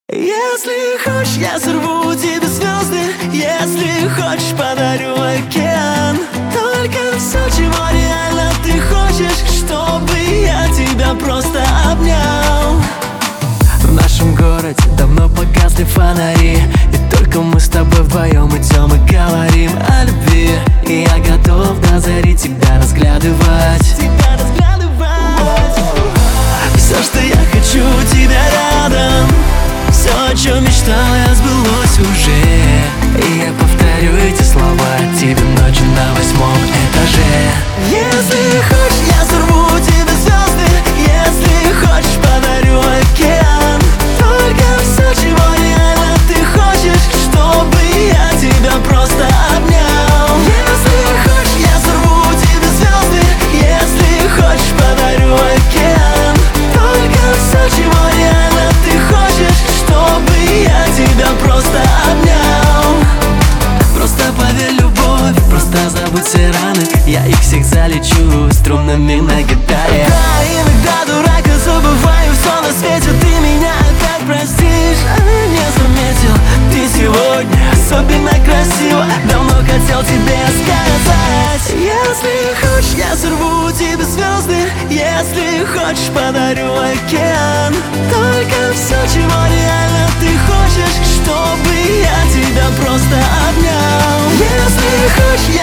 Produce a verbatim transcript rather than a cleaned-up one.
Если хочешь, я сорву тебе звезды. Если хочешь, подарю океан. Только все, чего реально ты хочешь, чтобы я тебя просто обнял. В нашем городе давно погасли фонари, и только мы с тобой вдвоем идем и говорим о любви. И я готов до зари тебя разглядывать, тебя разглядывать. Все, что я хочу, тебя рядом. Все, о чем мечтал я, сбылось уже. И я повторю эти слова тебе ночью на восьмом этаже. Если хочешь, я сорву тебе звезды. Если хочешь, подарю океан. Только все, чего реально ты хочешь, чтобы я тебя просто обнял. Если хочешь, я сорву тебе звезды. Если хочешь, подарю океан. Только все, чего реально ты хочешь, чтобы я тебя просто обнял. Просто поверь, любовь, просто забудь все раны. Я их всех залечу струнами на гитаре. Да, иногда дурак, я забываю все на свете. Ты меня опять простишь, а не заметил. Ты сегодня особенно красива. Давно хотел тебе сказать. Если хочешь, я сорву тебе звезды. Если хочешь, подарю океан. Только все, чего реально ты хочешь, чтобы я тебя просто обнял. Если хочешь,